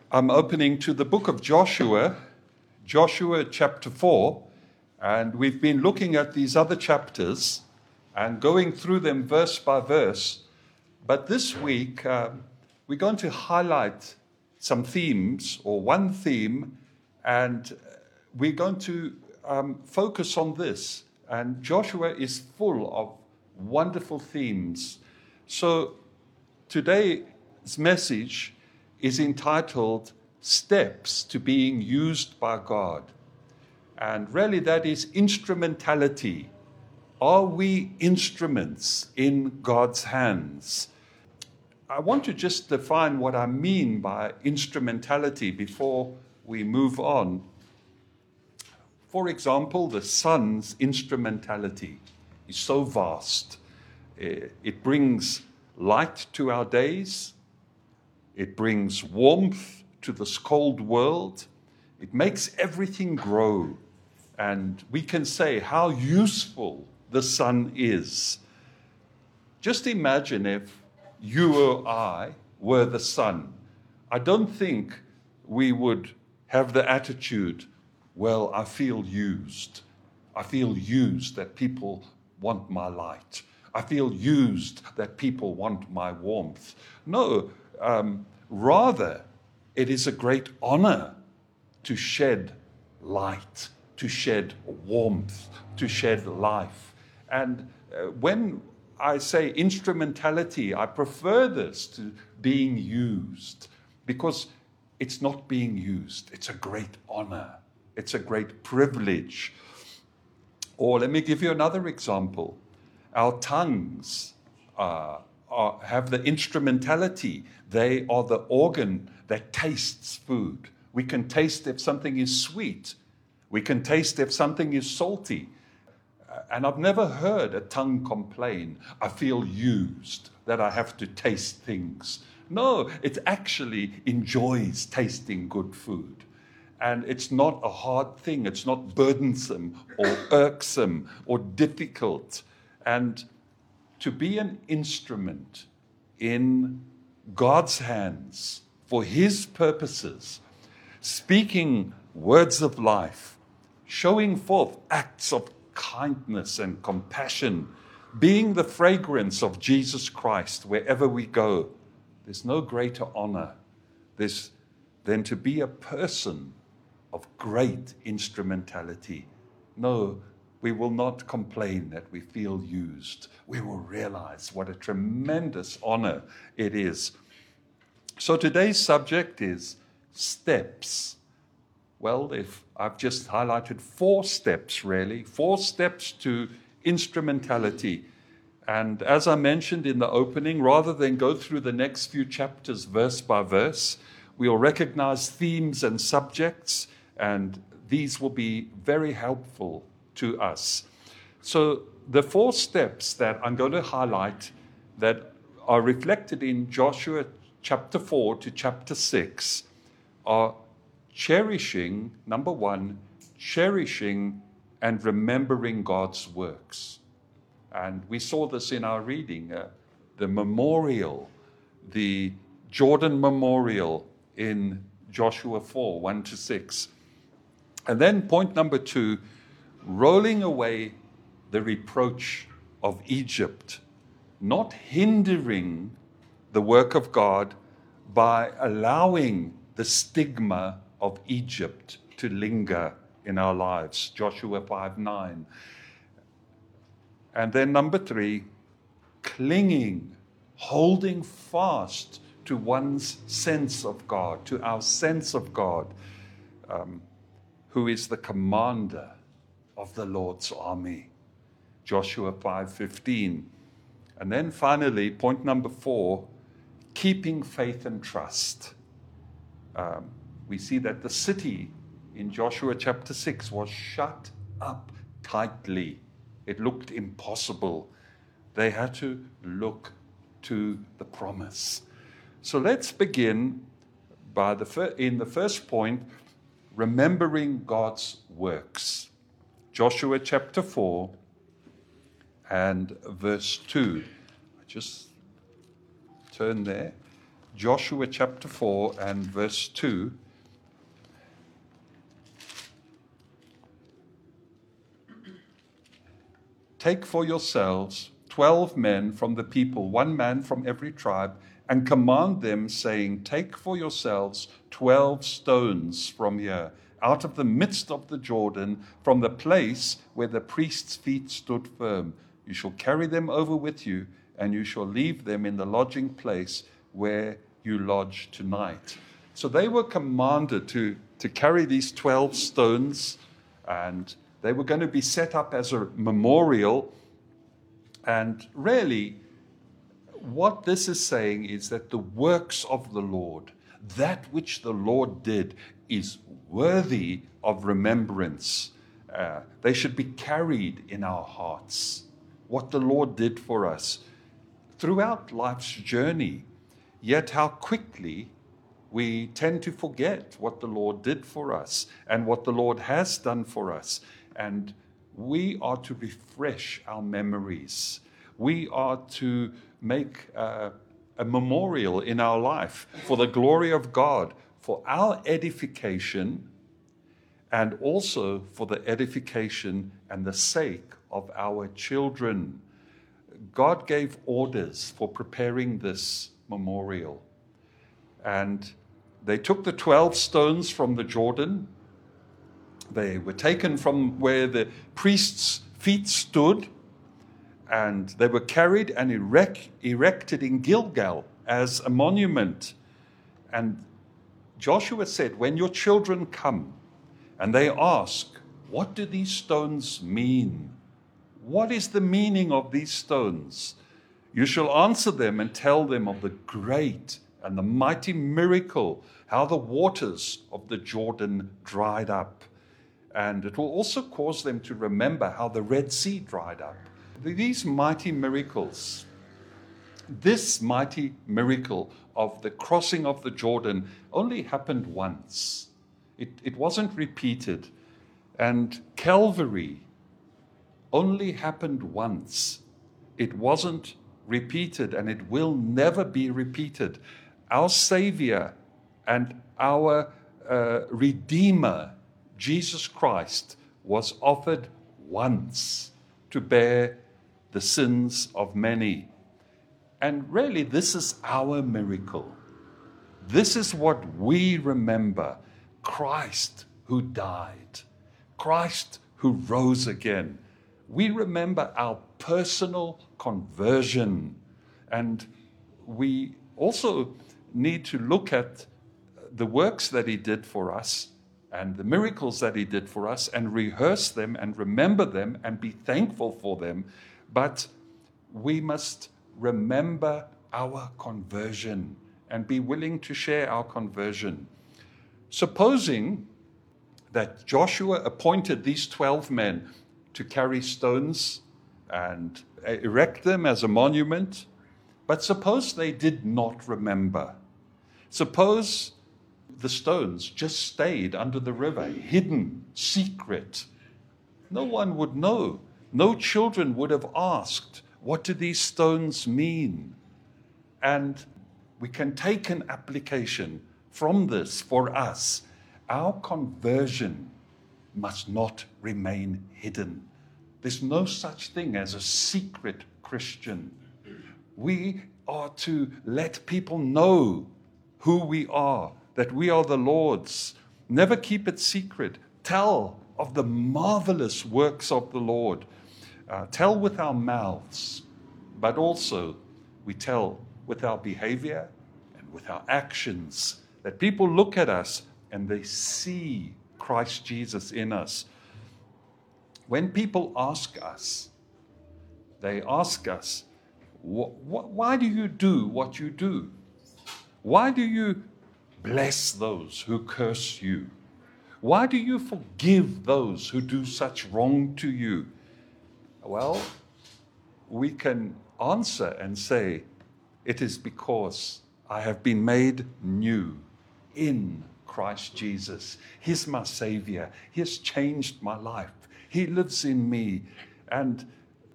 I'm opening to the book of Joshua, Joshua chapter 4, and we've been looking at these other chapters and going through them verse by verse. But this week, we're going to highlight some themes, or one theme, and we're going to focus on this. And Joshua is full of wonderful themes. So today's message is entitled Steps to Being Used by God. And really that is instrumentality. Are we instruments in God's hands? I want to just define what I mean by instrumentality before we move on. For example, the sun's instrumentality is so vast. It brings light to our days. It brings warmth to this cold world. It makes everything grow. And we can say how useful the sun is. Just imagine if you or I were the sun. I don't think we would have the attitude, well, I feel used. I feel used that people want my light. I feel used that people want my warmth. No, rather, it is a great honor to shed light, to shed warmth, to shed life. And when I say instrumentality, I prefer this to being used because it's not being used. It's a great honor. It's a great privilege. Or let me give you another example. Our tongues have the instrumentality. They are the organ that tastes food. We can taste if something is sweet. We can taste if something is salty. And I've never heard a tongue complain, I feel used, that I have to taste things. No, it actually enjoys tasting good food. And it's not a hard thing. It's not burdensome or irksome or difficult. And to be an instrument in God's hands for His purposes, speaking words of life, showing forth acts of kindness and compassion, being the fragrance of Jesus Christ wherever we go, there's no greater honor than to be a person of great instrumentality. No, we will not complain that we feel used. We will realize what a tremendous honor it is. So today's subject is steps. Well, if I've just highlighted 4 steps, really, 4 steps to instrumentality. And as I mentioned in the opening, rather than go through the next few chapters verse by verse, we'll recognize themes and subjects, and these will be very helpful to us. So the 4 steps that I'm going to highlight that are reflected in Joshua chapter 4 to chapter 6 are cherishing, number 1, cherishing and remembering God's works. And we saw this in our reading, the memorial, the Jordan memorial in Joshua 4, 1 to 6. And then point number 2, rolling away the reproach of Egypt, not hindering the work of God by allowing the stigma of Egypt to linger in our lives, Joshua 5:9. And then number 3, clinging, holding fast to one's sense of God, to our sense of God, who is the commander of the Lord's army, Joshua 5:15. And then finally, point number 4, keeping faith and trust. We see that the city in Joshua chapter 6 was shut up tightly. It looked impossible. They had to look to the promise. So let's begin by in the first point, remembering God's works. Joshua chapter 4 and verse 2. I just turn there. Joshua chapter 4 and verse 2. Take for yourselves 12 men from the people, 1 man from every tribe, and command them, saying, take for yourselves 12 stones from here, out of the midst of the Jordan, from the place where the priest's feet stood firm. You shall carry them over with you, and you shall leave them in the lodging place where you lodge tonight. So they were commanded to carry these 12 stones, and they were going to be set up as a memorial. And really, what this is saying is that the works of the Lord, that which the Lord did, is worthy of remembrance. They should be carried in our hearts. What the Lord did for us throughout life's journey. Yet how quickly we tend to forget what the Lord did for us and what the Lord has done for us. And we are to refresh our memories. We are to make a memorial in our life for the glory of God, for our edification, and also for the edification and the sake of our children. God gave orders for preparing this memorial. And they took the 12 stones from the Jordan. They were taken from where the priest's feet stood, and they were carried and erected in Gilgal as a monument. And Joshua said, when your children come and they ask, what do these stones mean? What is the meaning of these stones? You shall answer them and tell them of the great and the mighty miracle, how the waters of the Jordan dried up. And it will also cause them to remember how the Red Sea dried up. These mighty miracles, this mighty miracle of the crossing of the Jordan only happened once. It wasn't repeated. And Calvary only happened once. It wasn't repeated, and it will never be repeated. Our Savior and our Redeemer, Jesus Christ, was offered once to bear the sins of many. And really, this is our miracle. This is what we remember. Christ who died. Christ who rose again. We remember our personal conversion. And we also need to look at the works that he did for us and the miracles that he did for us and rehearse them and remember them and be thankful for them. But we must remember our conversion and be willing to share our conversion. Supposing that Joshua appointed these 12 men to carry stones and erect them as a monument, but suppose they did not remember. Suppose the stones just stayed under the river, hidden, secret. No one would know. No children would have asked, what do these stones mean? And we can take an application from this for us. Our conversion must not remain hidden. There's no such thing as a secret Christian. We are to let people know who we are, that we are the Lord's. Never keep it secret. Tell of the marvelous works of the Lord. Tell with our mouths, but also we tell with our behavior and with our actions, that people look at us and they see Christ Jesus in us. When people ask us, they ask us, why do you do what you do? Why do you bless those who curse you? Why do you forgive those who do such wrong to you? Well, we can answer and say, it is because I have been made new in Christ Jesus. He's my Savior. He has changed my life. He lives in me. And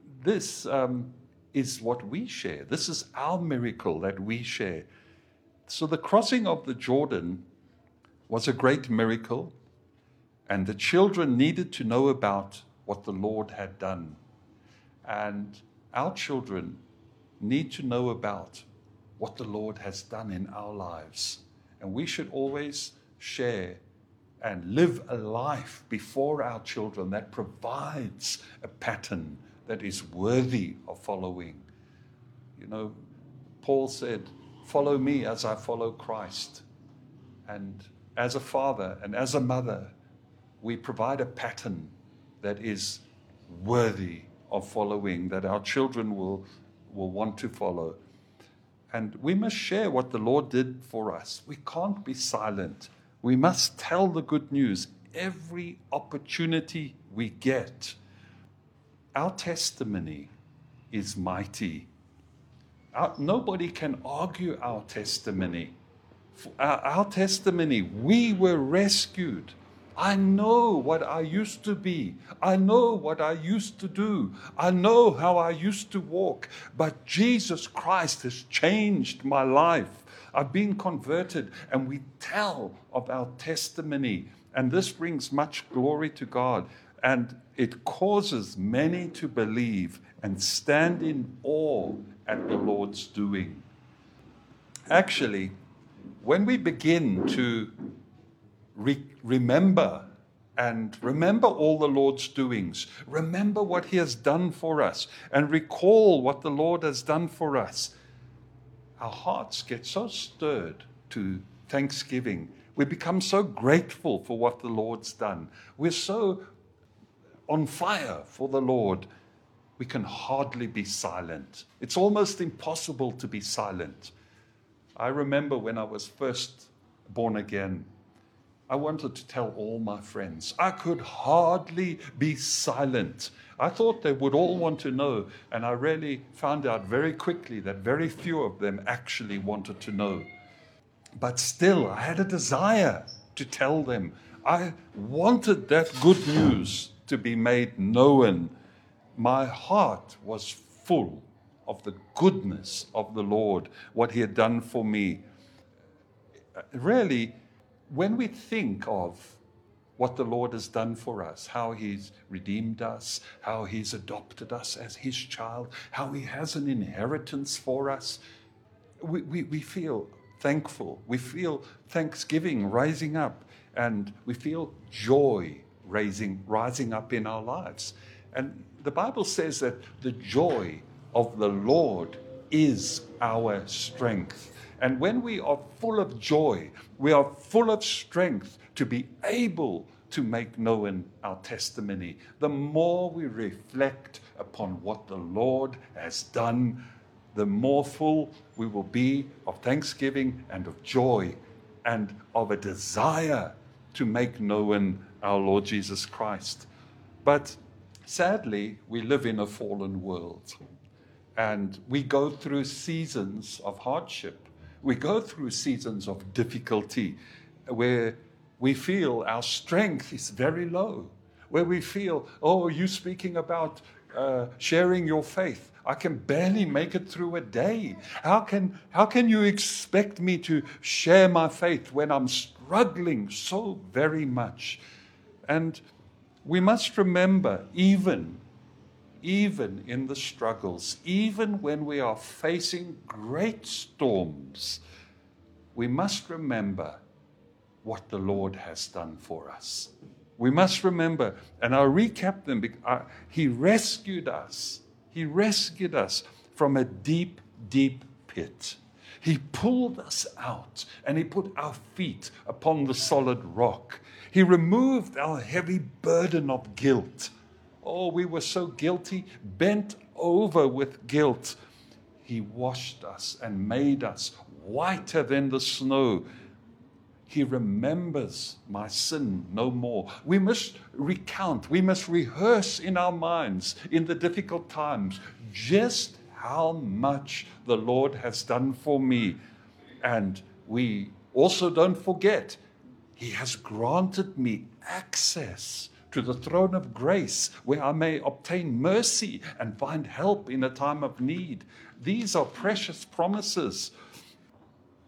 this is what we share. This is our miracle that we share. So the crossing of the Jordan was a great miracle, and the children needed to know about what the Lord had done. And our children need to know about what the Lord has done in our lives. And we should always share and live a life before our children that provides a pattern that is worthy of following. You know, Paul said, "Follow me as I follow Christ." And as a father and as a mother, we provide a pattern that is worthy of following, that our children will want to follow. And we must share what the Lord did for us. We can't be silent. We must tell the good news every opportunity we get. Our testimony is mighty. Nobody can argue our testimony. Our testimony, we were rescued. I know what I used to be. I know what I used to do. I know how I used to walk. But Jesus Christ has changed my life. I've been converted, and we tell of our testimony. And this brings much glory to God. And it causes many to believe and stand in awe at the Lord's doing. Actually, when we begin to remember all the Lord's doings, remember what He has done for us, and recall what the Lord has done for us, our hearts get so stirred to thanksgiving. We become so grateful for what the Lord's done. We're so on fire for the Lord, we can hardly be silent. It's almost impossible to be silent. I remember when I was first born again, I wanted to tell all my friends. I could hardly be silent. I thought they would all want to know, and I really found out very quickly that very few of them actually wanted to know. But still, I had a desire to tell them. I wanted that good news to be made known. My heart was full of the goodness of the Lord, what He had done for me. Really, when we think of what the Lord has done for us, how He's redeemed us, how He's adopted us as His child, how He has an inheritance for us, we feel thankful. We feel thanksgiving rising up, and we feel joy rising up in our lives. And the Bible says that the joy of the Lord is our strength. And when we are full of joy, we are full of strength to be able to make known our testimony. The more we reflect upon what the Lord has done, the more full we will be of thanksgiving and of joy and of a desire to make known our Lord Jesus Christ. But sadly, we live in a fallen world, and we go through seasons of hardship. We go through seasons of difficulty where we feel our strength is very low, where we feel, oh, you speaking about sharing your faith. I can barely make it through a day. How can you expect me to share my faith when I'm struggling so very much? And we must remember, even in the struggles, even when we are facing great storms, we must remember what the Lord has done for us. We must remember, and I'll recap them. He rescued us. He rescued us from a deep, deep pit. He pulled us out, and He put our feet upon the solid rock. He removed our heavy burden of guilt. Oh, we were so guilty, bent over with guilt. He washed us and made us whiter than the snow. He remembers my sin no more. We must recount, we must rehearse in our minds in the difficult times just how much the Lord has done for me. And we also don't forget, He has granted me access to the throne of grace, where I may obtain mercy and find help in a time of need. These are precious promises.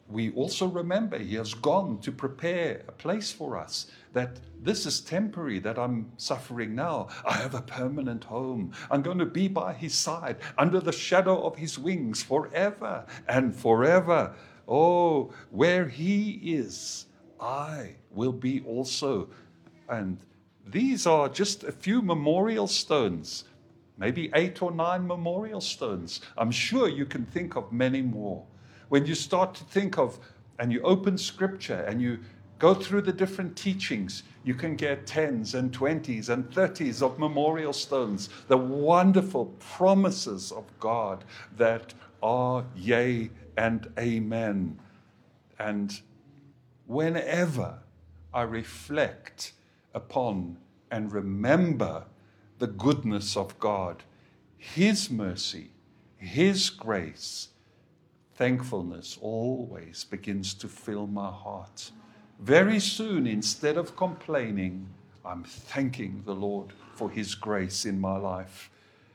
we also remember he has gone to prepare a place for us, that this is temporary, that I'm suffering now. I have a permanent home. I'm going to be by his side, under the shadow of his wings, forever and forever. Oh, where he is, I will be also. And these are just a few memorial stones, maybe 8 or 9 memorial stones. I'm sure you can think of many more. When you start to think of, and you open scripture and you go through the different teachings, you can get 10s and 20s and 30s of memorial stones, the wonderful promises of God that are yea and amen. And whenever I reflect upon and remember the goodness of God, his mercy, his grace, thankfulness always begins to fill my heart. Very soon, instead of complaining, I'm thanking the Lord for his grace in my life.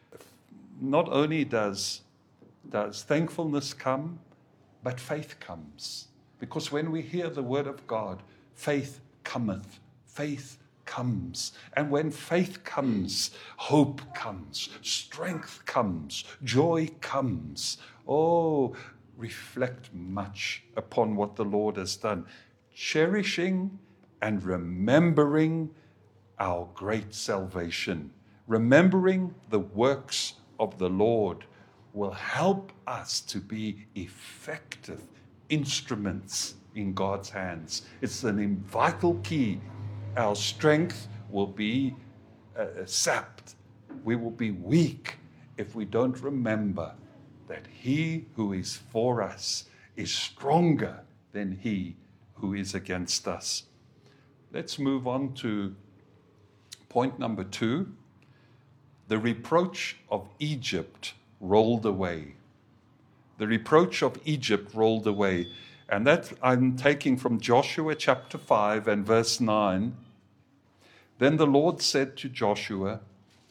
Not only does thankfulness come, but faith comes. Because when we hear the word of God, faith cometh, faith comes. And when faith comes, hope comes, strength comes, joy comes. Oh, reflect much upon what the Lord has done, cherishing and remembering our great salvation. Remembering the works of the Lord will help us to be effective instruments in God's hands. It's an vital key. Our strength will be sapped. We will be weak if we don't remember that he who is for us is stronger than he who is against us. Let's move on to point number 2. The reproach of Egypt rolled away. The reproach of Egypt rolled away. And that I'm taking from Joshua chapter 5 and verse 9. Then the Lord said to Joshua,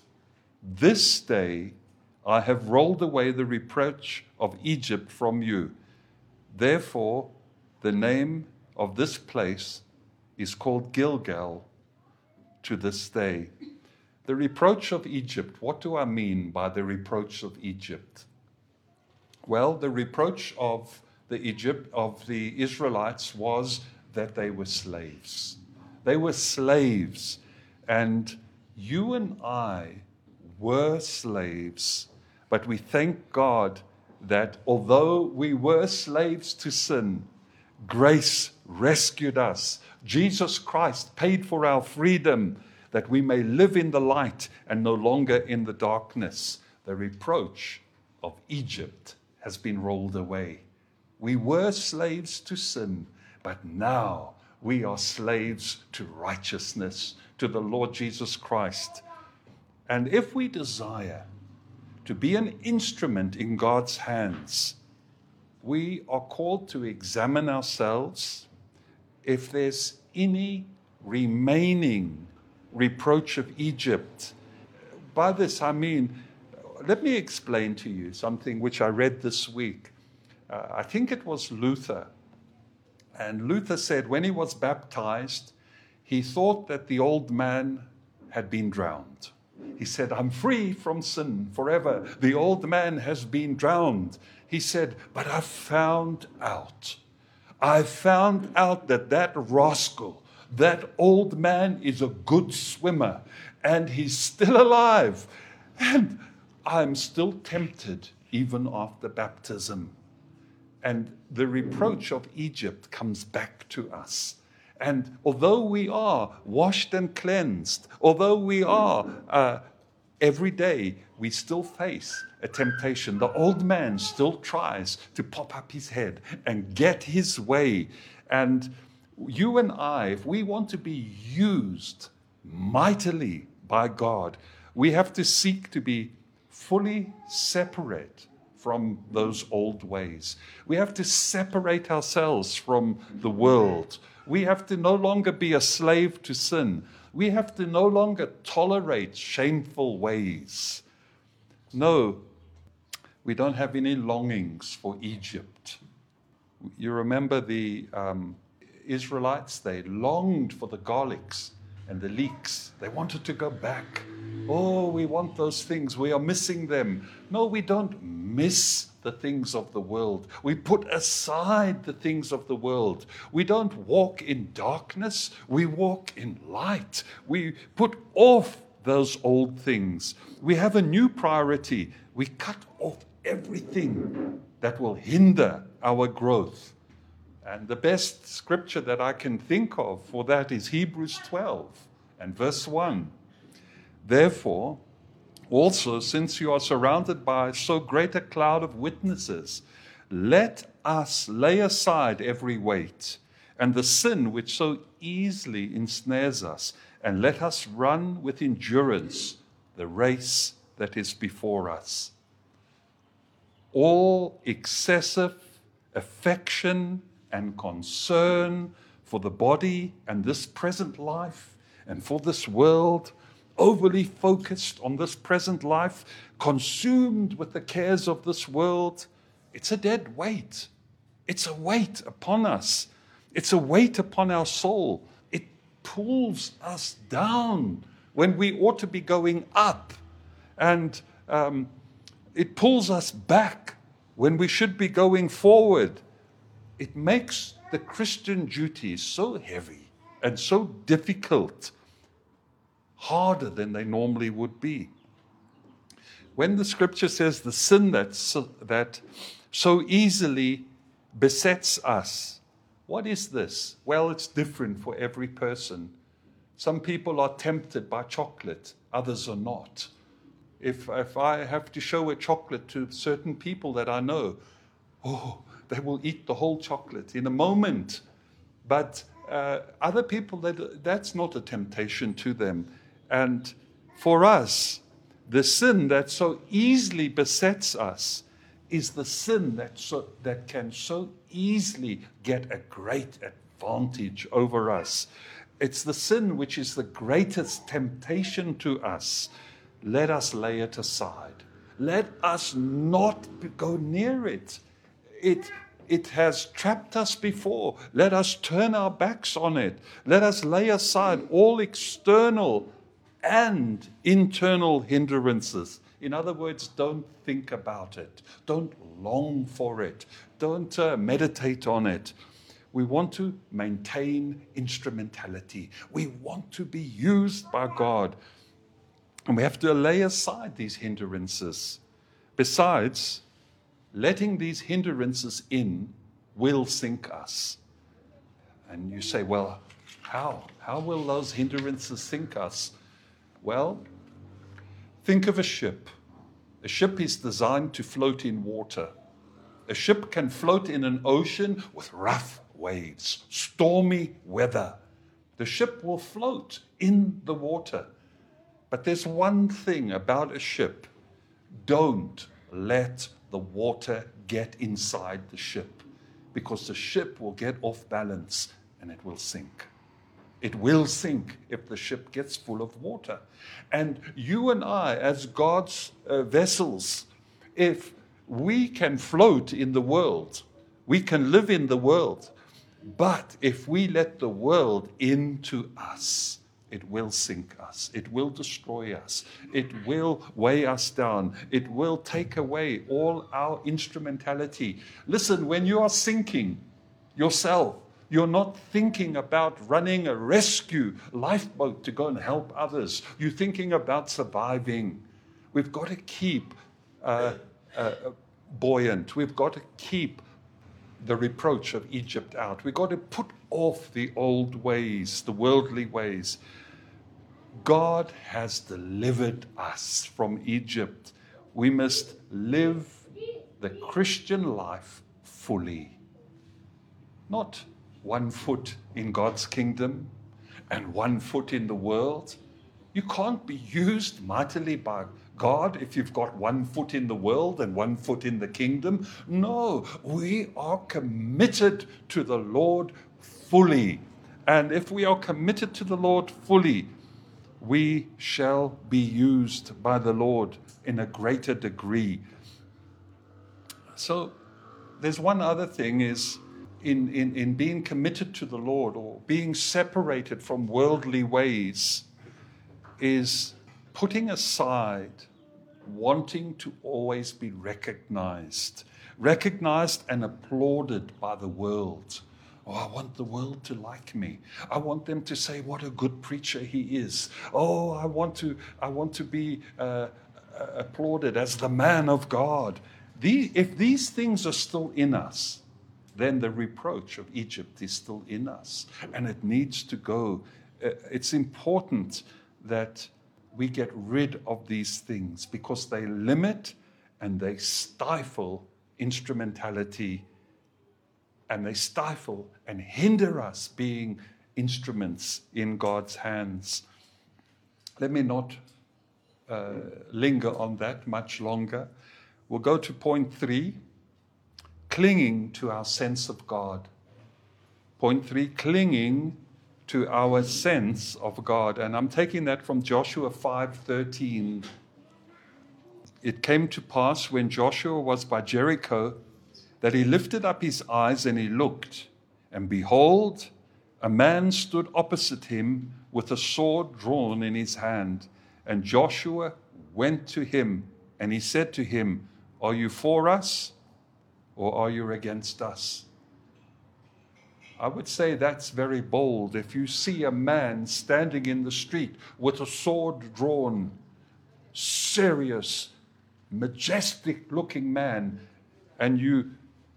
"This day I have rolled away the reproach of Egypt from you. Therefore, the name of this place is called Gilgal to this day." The reproach of Egypt. What do I mean by the reproach of Egypt? Well, the reproach of the Israelites was that they were slaves. They were slaves. And you and I were slaves. But we thank God that although we were slaves to sin, grace rescued us. Jesus Christ paid for our freedom, that we may live in the light and no longer in the darkness. The reproach of Egypt has been rolled away. We were slaves to sin, but now we are slaves to righteousness, to the Lord Jesus Christ. And if we desire to be an instrument in God's hands, we are called to examine ourselves if there's any remaining reproach of Egypt. By this I mean, let me explain to you something which I read this week. I think it was Luther. And Luther said when he was baptized, he thought that the old man had been drowned. He said, "I'm free from sin forever. The old man has been drowned." He said, "But I found out that rascal, that old man is a good swimmer and he's still alive. And I'm still tempted even after baptism." And the reproach of Egypt comes back to us. And although we are washed and cleansed, although we are every day, we still face a temptation. The old man still tries to pop up his head and get his way. And you and I, if we want to be used mightily by God, we have to seek to be fully separate from those old ways. We have to separate ourselves from the world. We have to no longer be a slave to sin. We have to no longer tolerate shameful ways. No, we don't have any longings for Egypt. You remember the Israelites, they longed for the garlics and the leeks. They wanted to go back. Oh, we want those things. We are missing them. No, we don't miss the things of the world. We put aside the things of the world. We don't walk in darkness. We walk in light. We put off those old things. We have a new priority. We cut off everything that will hinder our growth. And the best scripture that I can think of for that is Hebrews 12 and verse 1. Therefore, also, since you are surrounded by so great a cloud of witnesses, let us lay aside every weight and the sin which so easily ensnares us, and let us run with endurance the race that is before us. All excessive affection and concern for the body and this present life and for this world, overly focused on this present life, consumed with the cares of this world, it's a dead weight. It's a weight upon us. It's a weight upon our soul. It pulls us down when we ought to be going up. And it pulls us back when we should be going forward. It makes the Christian duties so heavy and so difficult, harder than they normally would be. When the scripture says the sin that so easily besets us, what is this? Well, it's different for every person. Some people are tempted by chocolate, others are not. If I have to show a chocolate to certain people that I know, they will eat the whole chocolate in a moment. But other people, that's not a temptation to them. And for us, the sin that so easily besets us is the sin that can so easily get a great advantage over us. It's the sin which is the greatest temptation to us. Let us lay it aside. Let us not go near it. It has trapped us before. Let us turn our backs on it. Let us lay aside all external and internal hindrances. In other words, don't think about it. Don't long for it. Don't meditate on it. We want to maintain instrumentality. We want to be used by God. And we have to lay aside these hindrances. Besides, letting these hindrances in will sink us. And you say, well, how? How will those hindrances sink us? Well, think of a ship. A ship is designed to float in water. A ship can float in an ocean with rough waves, stormy weather. The ship will float in the water. But there's one thing about a ship. Don't let the water get inside the ship, because the ship will get off balance and it will sink. It will sink if the ship gets full of water. And you and I, as God's vessels, if we can float in the world, we can live in the world, but if we let the world into us, it will sink us. It will destroy us. It will weigh us down. It will take away all our instrumentality. Listen, when you are sinking yourself, you're not thinking about running a rescue lifeboat to go and help others. You're thinking about surviving. We've got to keep buoyant. We've got to keep the reproach of Egypt out. We've got to put off the old ways, the worldly ways. God has delivered us from Egypt. We must live the Christian life fully. Not 1 foot in God's kingdom and 1 foot in the world. You can't be used mightily by God if you've got 1 foot in the world and 1 foot in the kingdom. No, we are committed to the Lord fully. And if we are committed to the Lord fully, we shall be used by the Lord in a greater degree. So there's one other thing is, in being committed to the Lord or being separated from worldly ways is putting aside wanting to always be recognized and applauded by the world. Oh, I want the world to like me. I want them to say what a good preacher he is. Oh, I want to be applauded as the man of God. If these things are still in us, then the reproach of Egypt is still in us, and it needs to go. It's important that we get rid of these things because they limit and they stifle instrumentality, and they stifle and hinder us being instruments in God's hands. Let me not linger on that much longer. We'll go to point 3, clinging to our sense of God. Point 3, clinging to our sense of God. And I'm taking that from Joshua 5:13. It came to pass when Joshua was by Jericho that he lifted up his eyes and he looked, and behold, a man stood opposite him with a sword drawn in his hand. And Joshua went to him, and he said to him, "Are you for us, or are you against us?" I would say that's very bold. If you see a man standing in the street with a sword drawn, serious, majestic-looking man, and you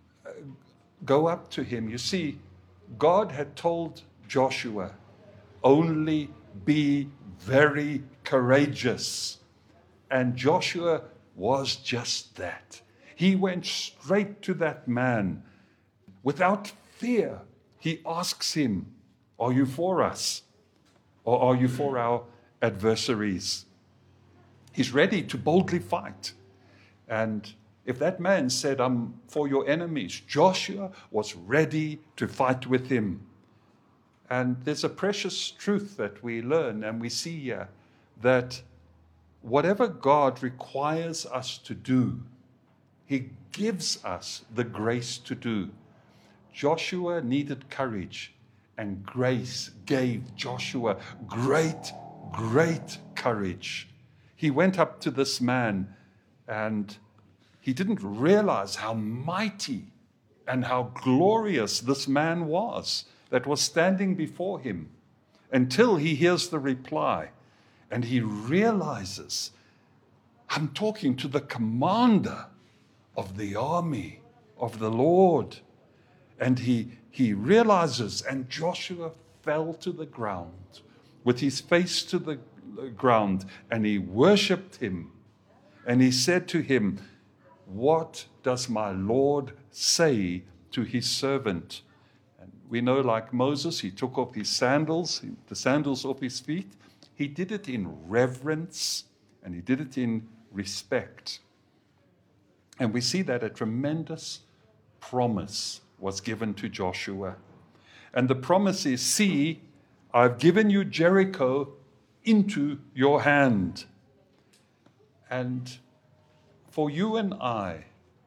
go up to him, you see, God had told Joshua, only be very courageous. And Joshua was just that. He went straight to that man without fear. He asks him, "Are you for us, or are you for our adversaries?" He's ready to boldly fight. And if that man said, "I'm for your enemies," Joshua was ready to fight with him. And there's a precious truth that we learn and we see here, that whatever God requires us to do, He gives us the grace to do. Joshua needed courage, and grace gave Joshua great courage. He went up to this man, and he didn't realize how mighty and how glorious this man was that was standing before him, until he hears the reply, and he realizes, I'm talking to the commander of the army of the Lord. And he realizes, and Joshua fell to the ground with his face to the ground, and he worshipped him. And he said to him, "What does my Lord say to his servant?" And we know, like Moses, he took off his sandals, the sandals off his feet. He did it in reverence, and he did it in respect. And we see that a tremendous promise was given to Joshua. And the promise is, "See, I've given you Jericho into your hand." And for you and I,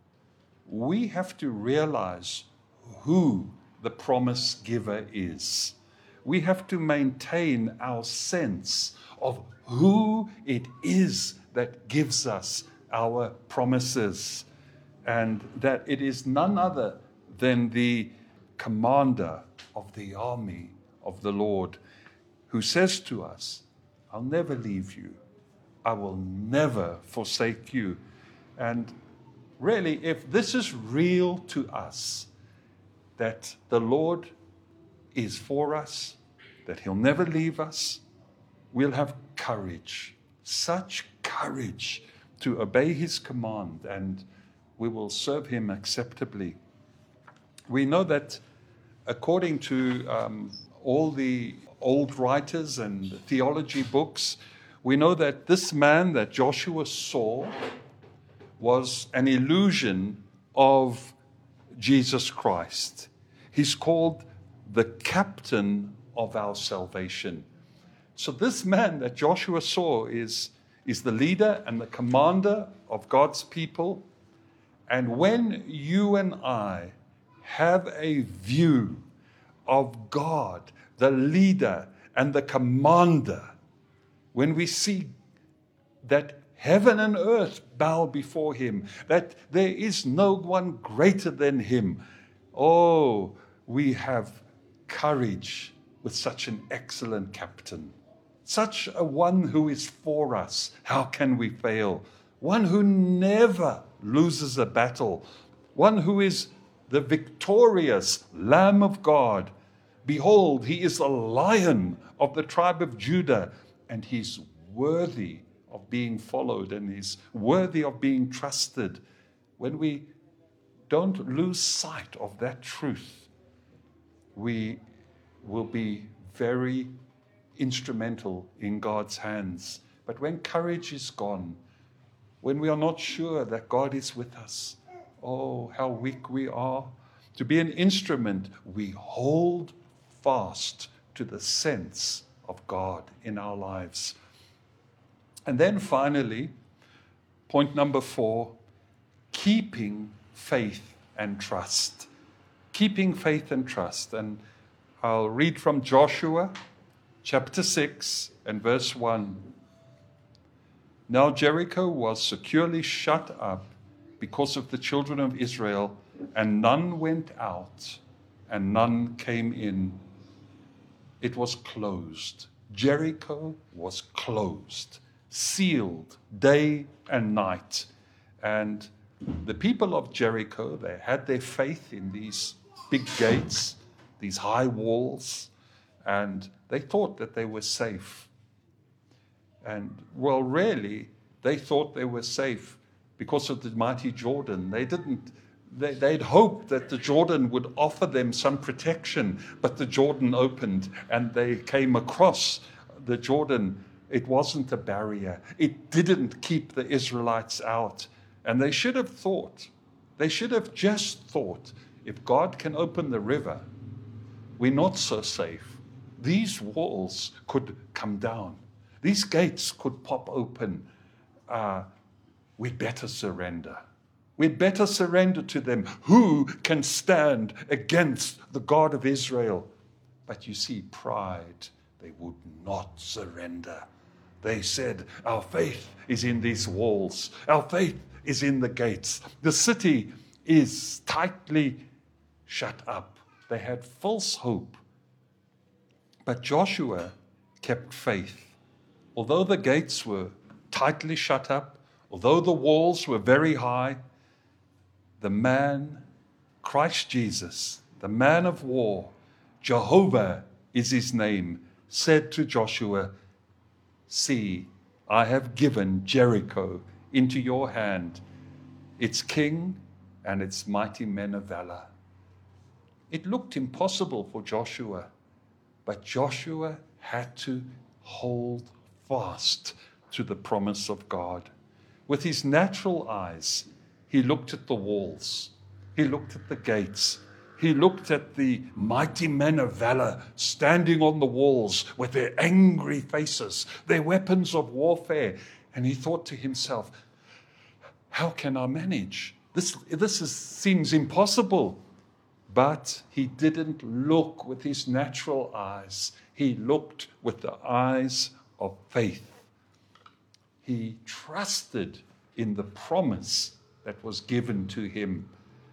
we have to realize who the promise giver is. We have to maintain our sense of who it is that gives us our promises, and that it is none other than the commander of the army of the Lord, who says to us, "I'll never leave you. I will never forsake you." And really, if this is real to us, that the Lord is for us, that He'll never leave us, we'll have courage, such courage to obey His command, and we will serve Him acceptably. We know that according to all the old writers and theology books, we know that this man that Joshua saw was an illusion of Jesus Christ. He's called the captain of our salvation. So this man that Joshua saw is the leader and the commander of God's people. And when you and I have a view of God, the leader and the commander, when we see that heaven and earth bow before him, that there is no one greater than him, oh, we have courage with such an excellent captain, such a one who is for us. How can we fail? One who never loses a battle, one who is the victorious Lamb of God. Behold, he is the Lion of the tribe of Judah, and he's worthy of being followed, and he's worthy of being trusted. When we don't lose sight of that truth, we will be very instrumental in God's hands. But when courage is gone, when we are not sure that God is with us, oh, how weak we are. To be an instrument, we hold fast to the sense of God in our lives. And then finally, point number 4, keeping faith and trust. Keeping faith and trust. And I'll read from Joshua chapter 6 and verse 1. Now Jericho was securely shut up because of the children of Israel, and none went out, and none came in. It was closed. Jericho was closed, sealed day and night. And the people of Jericho, they had their faith in these big gates, these high walls, and they thought that they were safe. And, well, really, they thought they were safe because of the mighty Jordan. They'd hoped that the Jordan would offer them some protection, but the Jordan opened and they came across the Jordan. It wasn't a barrier. It didn't keep the Israelites out. And they should have just thought, if God can open the river, we're not so safe. These walls could come down. These gates could pop open. We'd better surrender. We'd better surrender to them. Who can stand against the God of Israel? But you see, pride, they would not surrender. They said, our faith is in these walls. Our faith is in the gates. The city is tightly shut up. They had false hope. But Joshua kept faith. Although the gates were tightly shut up, although the walls were very high, the man, Christ Jesus, the man of war, Jehovah is his name, said to Joshua, see, I have given Jericho into your hand, its king and its mighty men of valor. It looked impossible for Joshua, but Joshua had to hold fast to the promise of God. With his natural eyes, he looked at the walls. He looked at the gates. He looked at the mighty men of valor standing on the walls with their angry faces, their weapons of warfare. And he thought to himself, how can I manage? This seems impossible. But he didn't look with his natural eyes. He looked with the eyes of faith. He trusted in the promise that was given to him.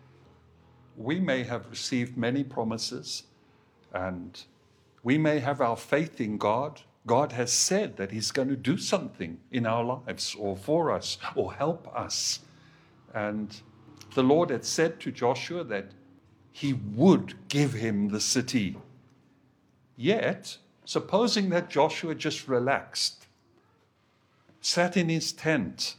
We may have received many promises, and we may have our faith in God. God has said that he's going to do something in our lives or for us or help us. And the Lord had said to Joshua that he would give him the city. Yet, supposing that Joshua just relaxed, sat in his tent,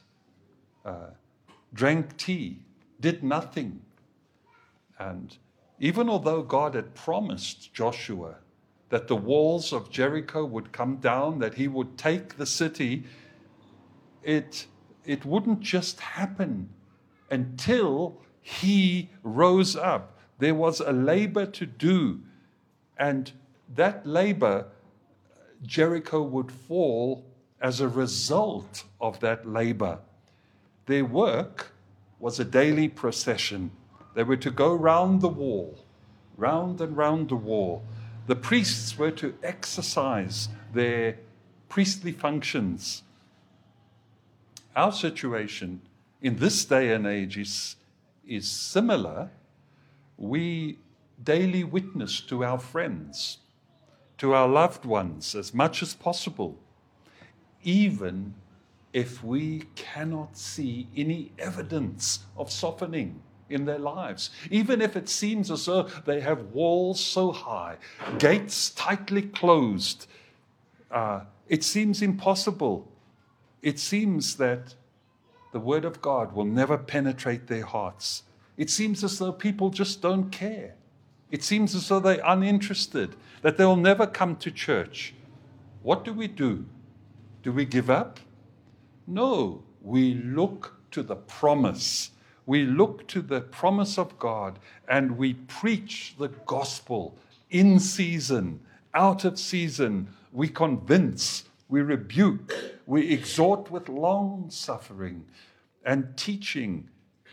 drank tea, did nothing. And even although God had promised Joshua that the walls of Jericho would come down, that he would take the city, it wouldn't just happen until he rose up. There was a labor to do, and that labor, Jericho would fall as a result of that labor. Their work was a daily procession. They were to go round the wall, round and round the wall. The priests were to exercise their priestly functions. Our situation in this day and age is similar. We daily witness to our friends, to our loved ones as much as possible, even if we cannot see any evidence of softening in their lives, even if it seems as though they have walls so high, gates tightly closed. It seems impossible. It seems that the Word of God will never penetrate their hearts. It seems as though people just don't care. It seems as though they're uninterested, that they'll never come to church. What do? Do we give up? No, we look to the promise. We look to the promise of God, and we preach the gospel in season, out of season. We convince, we rebuke, we exhort with long suffering and teaching.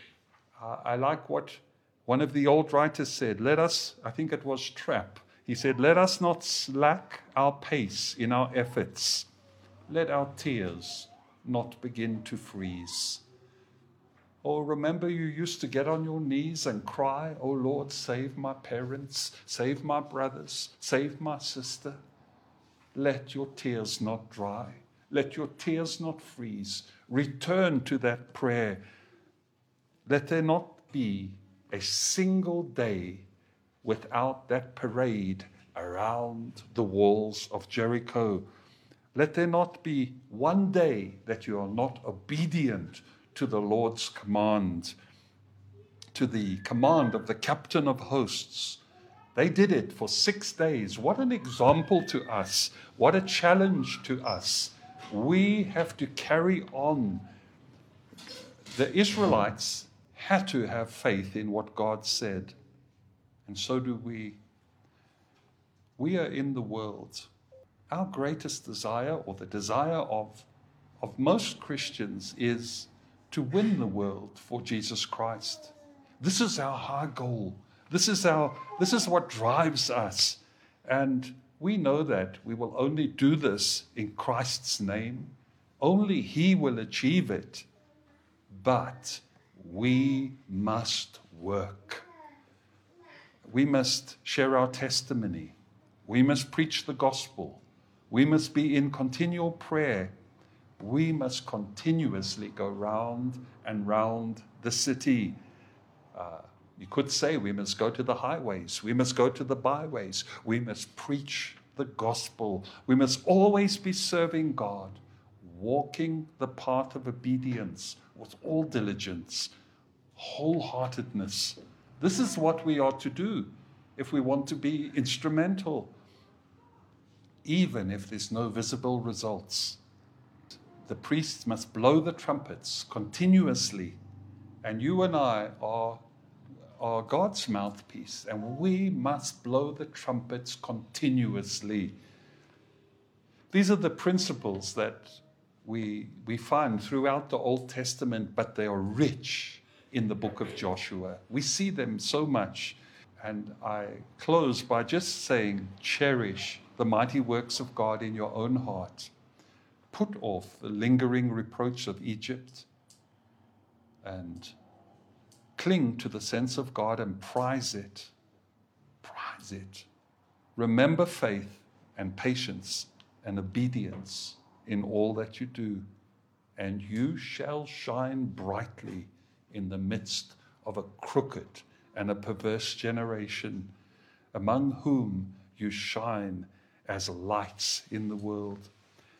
I like what one of the old writers said. I think it was Trapp, he said, let us not slack our pace in our efforts. Let our tears not begin to freeze. Oh, remember you used to get on your knees and cry, oh Lord, save my parents, save my brothers, save my sister. Let your tears not dry. Let your tears not freeze. Return to that prayer. Let there not be a single day without that parade around the walls of Jericho. Let there not be one day that you are not obedient to the Lord's command, to the command of the captain of hosts. They did it for 6 days. What an example to us. What a challenge to us. We have to carry on. The Israelites had to have faith in what God said. And so do we. We are in the world. Our greatest desire, or the desire of most Christians, is to win the world for Jesus Christ. This is our high goal. This is what drives us. And we know that we will only do this in Christ's name. Only He will achieve it. But we must work. We must share our testimony. We must preach the gospel. We must be in continual prayer. We must continuously go round and round the city. You could say we must go to the highways. We must go to the byways. We must preach the gospel. We must always be serving God, walking the path of obedience with all diligence, wholeheartedness. This is what we are to do if we want to be instrumental, even if there's no visible results. The priests must blow the trumpets continuously, and you and I are God's mouthpiece, and we must blow the trumpets continuously. These are the principles that we find throughout the Old Testament, but they are rich in the book of Joshua. We see them so much. And I close by just saying, cherish the mighty works of God in your own heart. Put off the lingering reproach of Egypt and cling to the sense of God and prize it. Prize it. Remember faith and patience and obedience in all that you do, and you shall shine brightly in the midst of a crooked and a perverse generation, among whom you shine as lights in the world.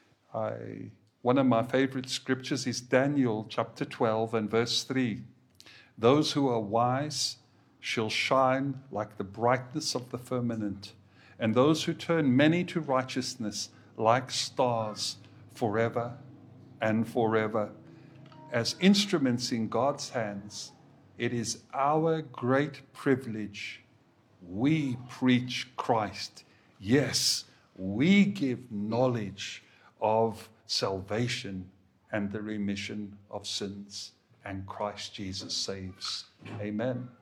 One of my favorite scriptures is Daniel chapter 12 and verse 3. Those who are wise shall shine like the brightness of the firmament, and those who turn many to righteousness like stars forever and forever. As instruments in God's hands, it is our great privilege. We preach Christ. Yes, we give knowledge of salvation and the remission of sins, and Christ Jesus saves. Amen.